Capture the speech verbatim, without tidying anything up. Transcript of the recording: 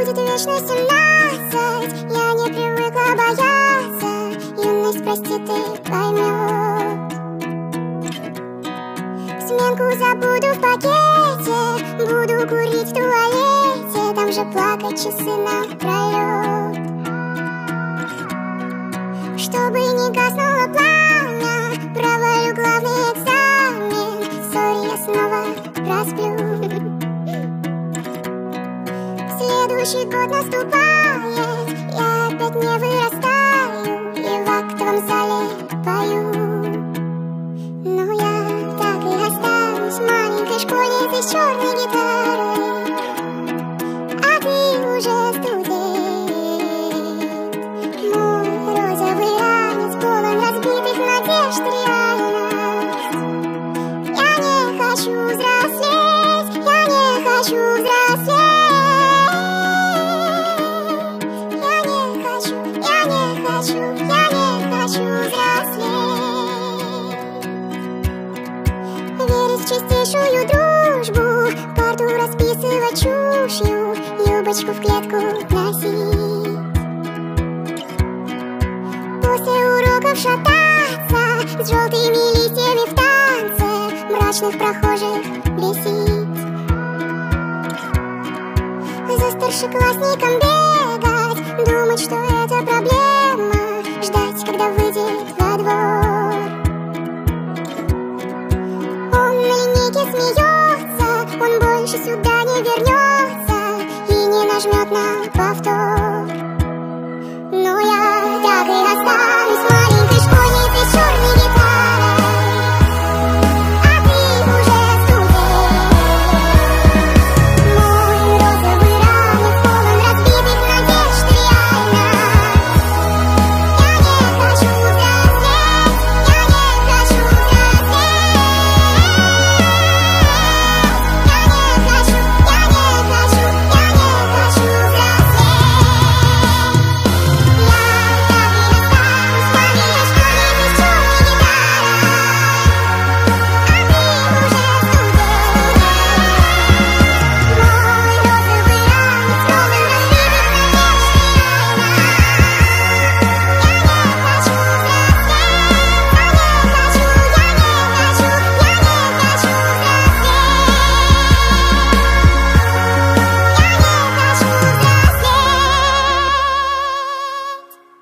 будет вечно семнадцать. Я не привыкла бояться, юность, прости, ты поймешь. Сменку забуду в пакете, буду курить в туалете, там же плакать часы напролет. Чтобы не гаснуло пламя, провалю главный экзамен. Сори, я снова просплю. Следующий год наступает, я опять не вырастаю и в актовом зале пою. Но я так и останусь маленькой школьницей с черной гитарой, а ты уже студент. Мой розовый ранец полон разбитых надежд, реальность. Я не хочу взрослеть, я не хочу взрослеть. Я не хочу взрослеть. Верить в чистейшую дружбу, карту расписывать чушью, юбочку в клетку носить. После уроков шататься с желтыми листьями в танце, мрачных прохожих бесить. За старшеклассником бегать, думать, что это проблема, ждать, когда выйдет во двор. Он на линейке смеется, он больше сюда не вернется и не нажмет на повтор. Но я так и останусь